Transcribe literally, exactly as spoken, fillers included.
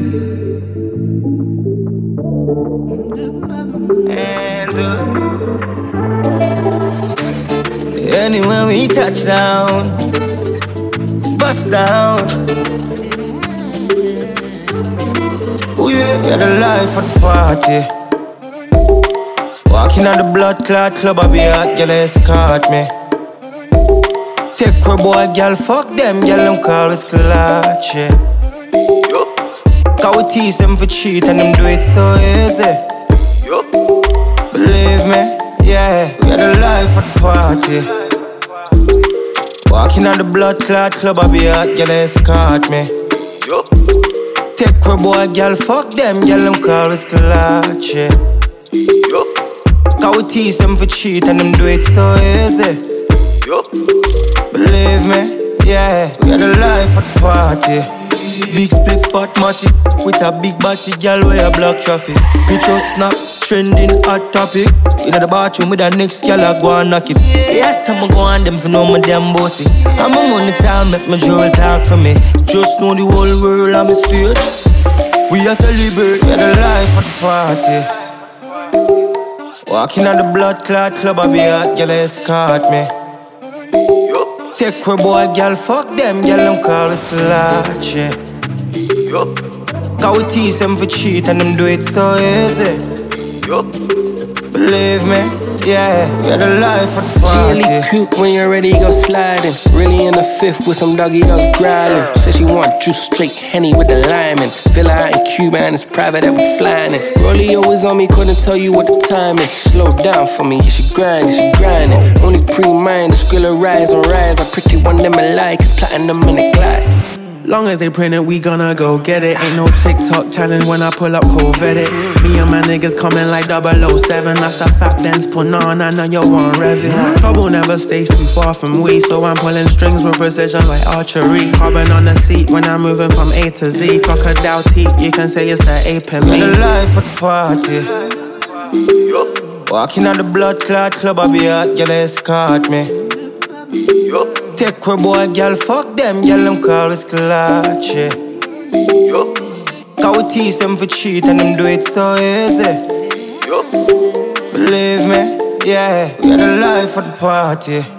Anywhere we touch down, bust down. Ooh yeah, you're the life of the party. Walking on the blood clot club, I be hot, girl escort me. Take her boy, girl, fuck them, girl, them call us clutch, yeah. Cause we tease them for cheat and them do it so easy. Believe me, yeah, we're the life of the party. Walking on the blood clot club, I be hot, girl, escort me. Take her boy, girl, fuck them, girl, them call us clutch, yeah. Cause we tease them for cheat and them do it so easy. Believe me, yeah, we're the life of the party. Big split fat matty, with a big body girl where a block traffic. Picture snap, trending hot topic. In the bathroom with the next girl I go and knock it. Yes, I'ma go on them for no my damn bossy. I'm a money time, make my jewel talk for me. Just know the whole world I'm a stage. We are celebrate, we're the life of the party. Walking on the blood clot club, I be hot, girl escort me. Take her boy, girl, fuck them, girl, them call us clutch, yeah. Cause we tease them for cheat and them do it so easy. Believe me, yeah, we're the life of the party. She really cute when you're ready, go sliding. Really in the fifth with some doggy dogs growling. Said she want juice straight Henny with the lime. Villa out in Cuba and it's private that we flying in. Rollie always on me, couldn't tell you what the time is. Slow down for me, she grinding, she grinding. Only pre-mind, the skrilla rise and rise. I pretty one them alike, it's platinum in the glass. Long as they print it, we gonna go get it. Ain't no TikTok challenge when I pull up Corvette. Me and my niggas coming like double oh seven. That's the fat dance put on, I know you want rev it. Trouble never stays too far from we, so I'm pulling strings with precision like archery. Carbon on the seat when I'm moving from A to Z. Crocodile teeth, you can say it's the ape in me. We're the life of the party. Walking on the blood clot club, I be hot, girl escort me. Take her boy, girl, fuck them, girl, them call us clutch, yeah. Cause we tease them for cheat and them do it so easy. Believe me, yeah, we're the life of the party.